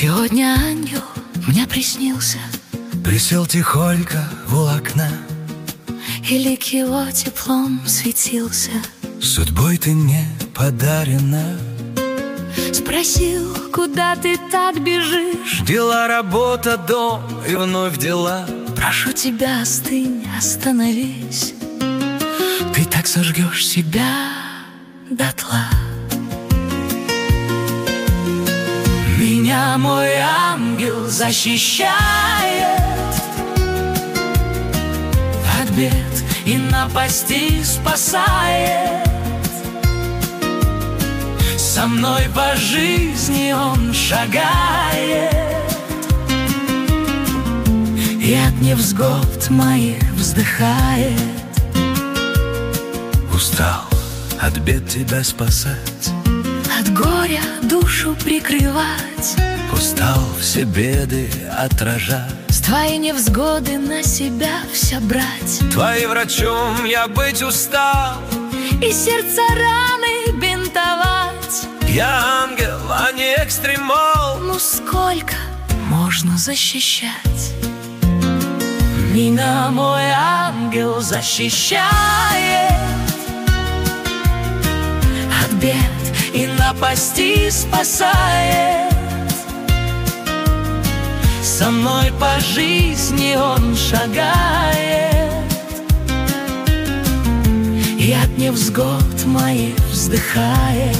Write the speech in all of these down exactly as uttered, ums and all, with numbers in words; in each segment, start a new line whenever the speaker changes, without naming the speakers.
Сегодня ангел мне приснился,
присел тихонько у окна,
и лик его теплом светился.
Судьбой ты мне подарена.
Спросил, куда ты так бежишь?
Дела, работа, дом и вновь дела.
Прошу тебя, остынь, остановись.
Ты так сожгешь себя
дотла.
Меня мой ангел защищает от бед и напасти спасает. Со мной по жизни он шагает, и от невзгод моих вздыхает. Устал от бед тебя спасать,
от горя душу прикрывать,
устал все беды отражать,
с твоей невзгоды на себя все брать.
Твоим врачом я быть устал,
и сердце раны бинтовать.
Я ангел, а не экстремал.
Ну сколько можно защищать?
Меня мой ангел защищает от бед и напасти спасает. Со мной по жизни он шагает, и от невзгод моих вздыхает.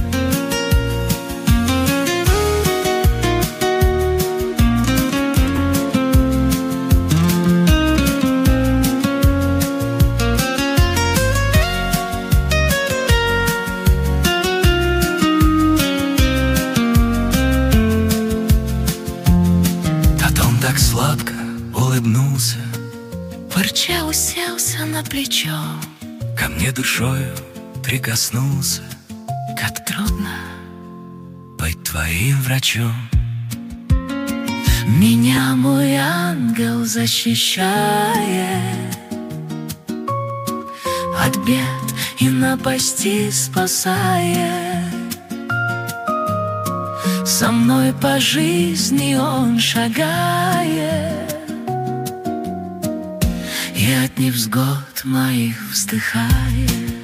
Так сладко улыбнулся,
порча уселся на плечо,
ко мне душою прикоснулся.
Как трудно
быть твоим врачом.
Меня мой ангел защищает от бед и напасти спасает. Со мной по жизни он шагает, и от невзгод моих вздыхает.